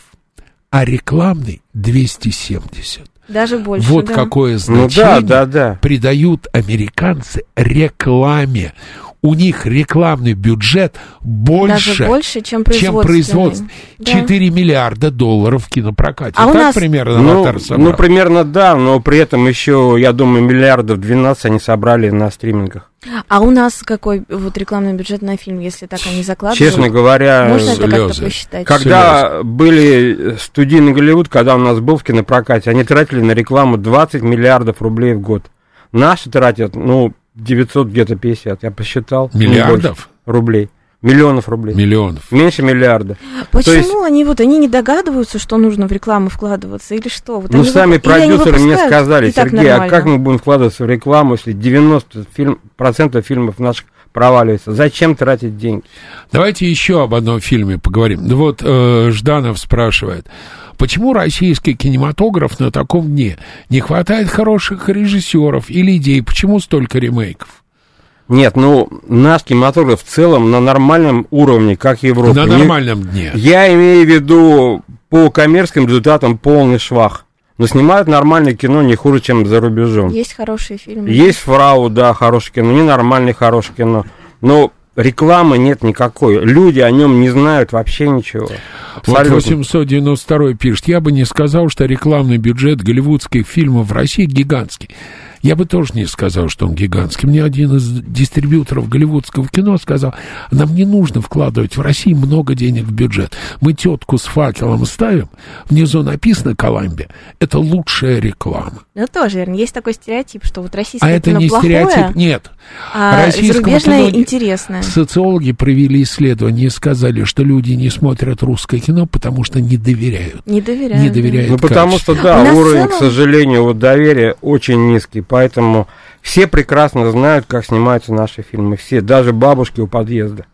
а рекламный двести семьдесят. Даже больше, Вот да. какое Ну значение да, да, да. придают американцы рекламе. У них рекламный бюджет больше, Даже больше, чем чем производственный. производственный. Да. четыре миллиарда долларов в кинопрокате. А у так нас- примерно Ну, «Аватар» собрал? ну, примерно да, но при этом еще, я думаю, миллиардов двенадцать они собрали на стримингах. А у нас какой вот рекламный бюджет на фильм, если так они закладывают? Честно говоря, Можно это как-то слезы. посчитать? когда были студийный Голливуд, когда у нас был в кинопрокате, они тратили на рекламу двадцать миллиардов рублей в год. Наши тратят, ну, девятьсот где-то пятьдесят, я посчитал. не Миллиардов? больше. Рублей. Миллионов рублей. Миллионов. Меньше миллиарда. Почему То есть- они вот они не догадываются, что нужно в рекламу вкладываться или что? Вот Ну, они сами выпу- или они продюсеры мне выпускают, сказали: и так Сергей, а нормально. как мы будем вкладываться в рекламу, если девяносто процентов фильмов наших проваливается? Зачем тратить деньги? Давайте еще об одном фильме поговорим. Ну вот э, Жданов спрашивает, почему российский кинематограф на таком дне? Не хватает хороших режиссеров или идей? Почему столько ремейков? Нет, ну, наш кинематограф в целом на нормальном уровне, как Европа. На Не- нормальном дне. Я имею в виду по коммерческим результатам полный швах. Но снимают нормальное кино не хуже, чем за рубежом. Есть хорошие фильмы. Есть «Фрау», да, хорошее кино, ненормальное хорошее кино. Но рекламы нет никакой. Люди о нем не знают вообще ничего. Вот Абсолютно. восемьсот девяносто второй пишет, я бы не сказал, что рекламный бюджет голливудских фильмов в России гигантский. Я бы тоже не сказал, что он гигантский. Мне один из дистрибьюторов голливудского кино сказал, нам не нужно вкладывать в России много денег в бюджет. Мы тетку с факелом ставим, внизу написано «Коламбия». Это лучшая реклама. Ну, тоже верно. Есть такой стереотип, что вот российское А это кино не плохое, стереотип, нет. а Российскому зарубежное кино- интересное. Социологи провели исследование и сказали, что люди не смотрят русское кино, потому что не доверяют. Не доверяю. Не да. доверяют. Ну, потому качеству. что, да, У нас в уровень, целом- к сожалению, вот доверия очень низкий, поэтому все прекрасно знают, как снимаются наши фильмы, все, даже бабушки у подъезда.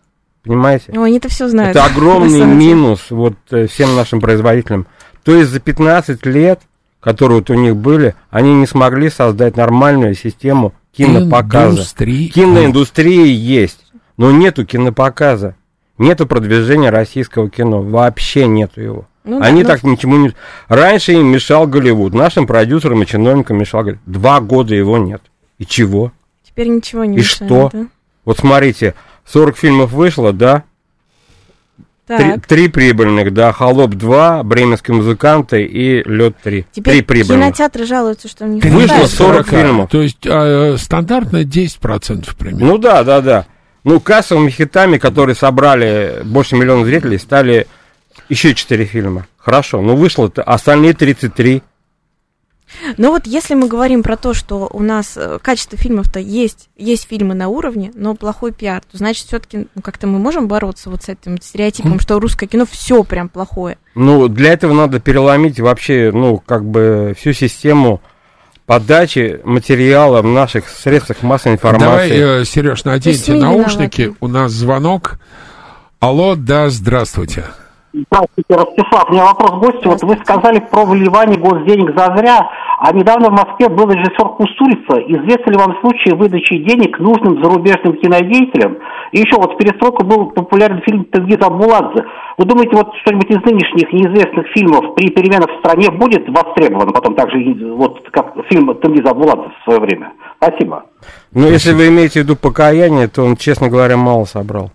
Понимаете? Ну, они-то все знают. Это огромный минус вот всем нашим производителям. То есть за пятнадцать лет, которые вот у них были, они не смогли создать нормальную систему кинопоказа. Индустрия. Киноиндустрия есть, но нету кинопоказа. Нету продвижения российского кино. Вообще нету его. Ну, они да, так но... ничему не... Раньше им мешал Голливуд. Нашим продюсерам и чиновникам мешал Голливуд. Два года его нет. И чего? Теперь ничего не и мешает. И что? Да? Вот смотрите, сорок фильмов вышло, да? Три, три прибыльных, да, «Холоп два», «Бременские музыканты» и «Лед три». Теперь три прибыльных. Кинотеатры жалуются, что у них вышло сорок фильмов. То есть э, стандартно десять процентов примерно. Ну да, да, да. Ну, кассовыми хитами, которые собрали больше миллиона зрителей, стали еще четыре фильма. Хорошо, ну вышло-то, остальные тридцать три. Но вот если мы говорим про то, что у нас качество фильмов-то есть, есть фильмы на уровне, но плохой пиар, то значит, все-таки ну, как-то мы можем бороться вот с этим стереотипом, mm. что русское кино все прям плохое. Ну, для этого надо переломить вообще, ну, как бы всю систему подачи материала в наших средствах массовой информации. Давай, Сереж, наденьте наушники, виноваты. У нас звонок. Алло, да, здравствуйте. Здравствуйте, Ростислав. У меня вопрос к гостю. Вот вы сказали про выливание госденег зазря, а недавно в Москве был режиссер Кустурица. Известны ли вам случаи выдачи денег нужным зарубежным кинодеятелям? И еще вот в перестройку был популярен фильм «Тенгиз Абуладзе». Вы думаете, вот что-нибудь из нынешних неизвестных фильмов при переменах в стране будет востребовано потом так же, вот как фильм «Тенгиз Абуладзе» в свое время? Спасибо. Ну, если вы имеете в виду «Покаяние», то он, честно говоря, мало собрал.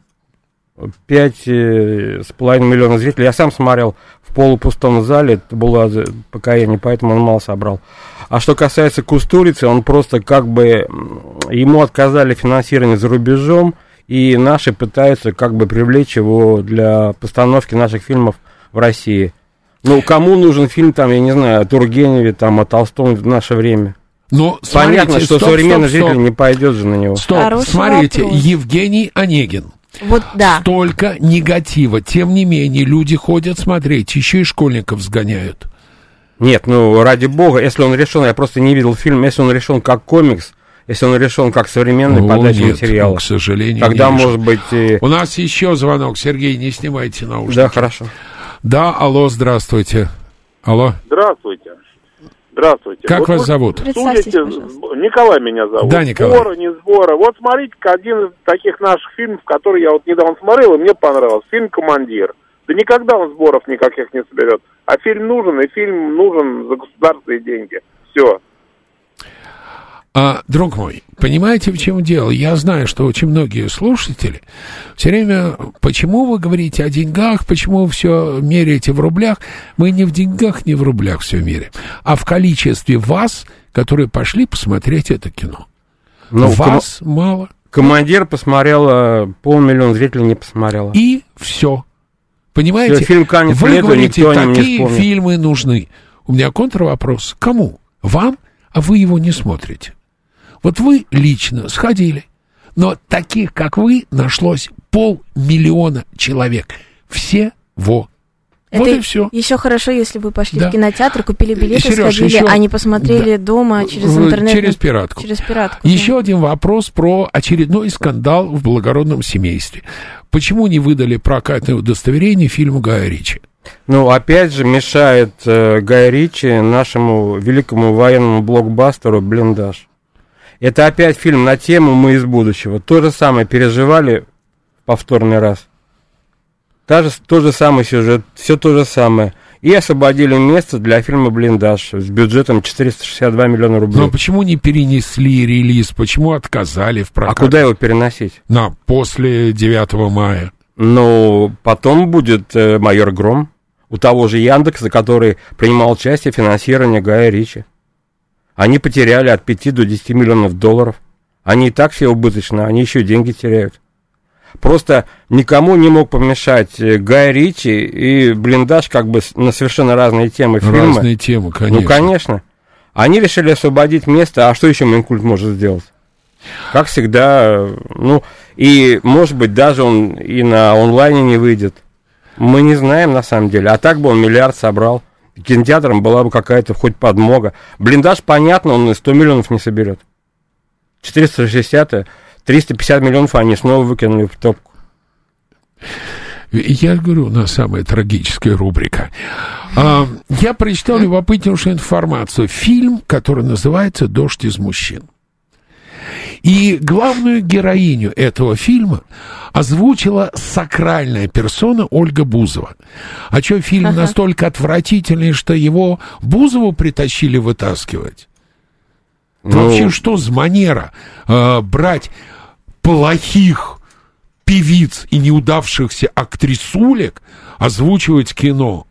Пять с половиной миллионов зрителей. Я сам смотрел в полупустом зале, это было «Покаяние», поэтому он мало собрал. А что касается Кустурицы, он просто как бы, ему отказали финансирование за рубежом, и наши пытаются как бы привлечь его для постановки наших фильмов в России. Ну, кому нужен фильм, там, я не знаю, о Тургеневе, там, о Толстом в наше время? Но, понятно, смотрите, что стоп, современный стоп, стоп. зритель не пойдет же на него. Стоп, Хороший смотрите, вопрос. Евгений Онегин. Вот да. Столько негатива. Тем не менее, люди ходят смотреть, еще и школьников сгоняют. Нет, ну, ради бога, если он решен, я просто не видел фильм, если он решен как комикс, если он решен как современный ну, подача нет, материала, ну, к сожалению, тогда, не может быть... И... У нас еще звонок, Сергей, не снимайте наушники. Да, хорошо. Да, алло, здравствуйте. Алло. Здравствуйте. Здравствуйте. Как вот вас вы зовут? Судите, Николай меня зовут. Да, Николай. Сбора, не сбора. Вот смотрите-ка, один из таких наших фильмов, который я вот недавно смотрел, и мне понравился. Фильм «Командир». Да никогда он сборов никаких не соберет. А фильм нужен, и фильм нужен за государственные деньги. Все. А, друг мой, понимаете, в чем дело? Я знаю, что очень многие слушатели все время, почему вы говорите о деньгах, почему вы все меряете в рублях? Мы не в деньгах, не в рублях все меряем, а в количестве вас, которые пошли посмотреть это кино. Но вас ком... мало. Командир посмотрел, полмиллиона зрителей не посмотрело. И все. Понимаете? Все, фильм «Канет вы лету», говорите, никто не такие фильмы нужны. У меня контрвопрос. Кому? Вам? А вы его не смотрите. Вот вы лично сходили, но таких, как вы, нашлось полмиллиона человек. Все во. Вот это и все. Еще хорошо, если вы пошли да. в кинотеатр, купили билеты, Сереж, сходили, еще... а не посмотрели да. дома через интернет. Через пиратку. Через пиратку. Еще да. один вопрос про очередной скандал в благородном семействе. Почему не выдали прокатное удостоверение фильму Гая Ричи? Ну, опять же, мешает э, Гай Ричи нашему великому военному блокбастеру «Блиндаж». Это опять фильм на тему «Мы из будущего». То же самое переживали повторный раз. Та же, тот же самый сюжет, все то же самое. И освободили место для фильма «Блиндаж» с бюджетом четыреста шестьдесят два миллиона рублей. Но почему не перенесли релиз? Почему отказали в прокате? А куда его переносить? На, после девятого мая. Ну, потом будет э, «Майор Гром» у того же Яндекса, который принимал участие в финансировании Гая Ричи. Они потеряли от пяти до десяти миллионов долларов. Они и так все убыточны, они еще деньги теряют. Просто никому не мог помешать Гай Ричи и «Блиндаж», как бы на совершенно разные темы фильма. Разные темы, конечно. Ну, конечно. Они решили освободить место, а что еще Минкульт может сделать? Как всегда, ну, и, может быть, даже он и на онлайне не выйдет. Мы не знаем, на самом деле. А так бы он миллиард собрал. Кинотеатрам была бы какая-то хоть подмога. «Блиндаж», понятно, он сто миллионов не соберет. четыреста шестьдесят, триста пятьдесят миллионов они снова выкинули в топку. Я говорю, у нас самая трагическая рубрика. А, я прочитал любопытнейшую информацию. Фильм, который называется «Дождь из мужчин». И главную героиню этого фильма озвучила сакральная персона Ольга Бузова. А что, фильм ага. настолько отвратительный, что его Бузову притащили вытаскивать? Ну... Вообще, что за манера э, брать плохих певиц и неудавшихся актрисулек озвучивать кино?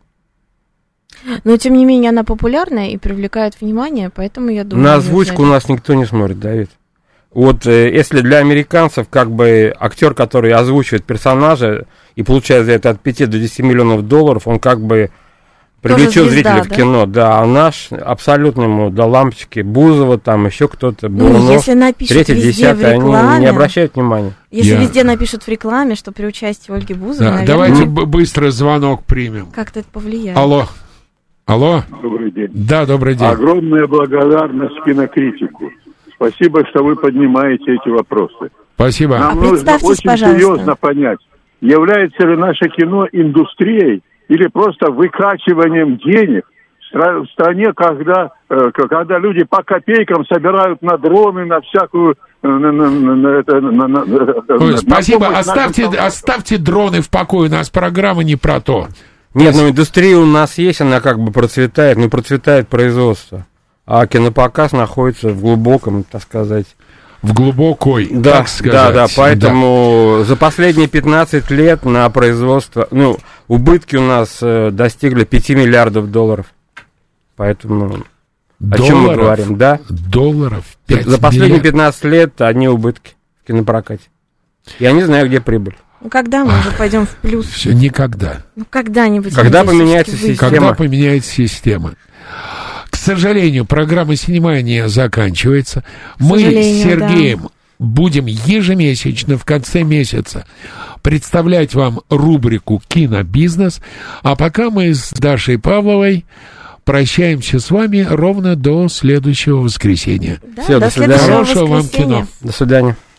Но, тем не менее, она популярная и привлекает внимание, поэтому я думаю... На озвучку у нас никто не смотрит, Давид. Вот э, если для американцев, как бы, актер, который озвучивает персонажа и получает за это от пяти до десяти миллионов долларов, он как бы привлечет зрителей в кино. Да, а наш абсолютно ему до лампочки. Бузова, там еще кто-то. Ну, Бурунов, если напишут третий, везде десятый, в рекламе, они не обращают внимания. Если Я... везде напишут в рекламе, что при участии Ольги Бузовой, да, наверное... Давайте б- быстро звонок примем. Как-то это повлияет. Алло. Алло. Добрый день. Да, добрый день. Огромная благодарность кинокритику. Спасибо, что вы поднимаете эти вопросы. Спасибо. Нам а нужно очень пожалуйста. серьезно понять, является ли наше кино индустрией или просто выкачиванием денег в стране, когда, когда люди по копейкам собирают на дроны, на всякую... На, на, на, на, на, Ой, спасибо. на оставьте, оставьте дроны в покое. У нас программа не про то. Нет, ну индустрия у нас есть, она как бы процветает, но процветает производство. А кинопоказ находится в глубоком, так сказать... В глубокой, да, так сказать. Да, да, поэтому да. За последние пятнадцать лет на производство... Ну, убытки у нас э, достигли пяти миллиардов долларов. Поэтому... Долларов? О чем мы говорим, да? Долларов пять За последние пятнадцать лет одни убытки в кинопрокате. Я не знаю, где прибыль. Ну, когда мы уже пойдем в плюс? Все, никогда. Ну, когда-нибудь. Когда поменяется система? Когда поменяется система. К сожалению, программа «Синемания» заканчивается. Мы с Сергеем да. будем ежемесячно в конце месяца представлять вам рубрику «Кинобизнес». А пока мы с Дашей Павловой прощаемся с вами ровно до следующего воскресенья. Да, Все, до до свидания. Хорошего вам кино. До свидания.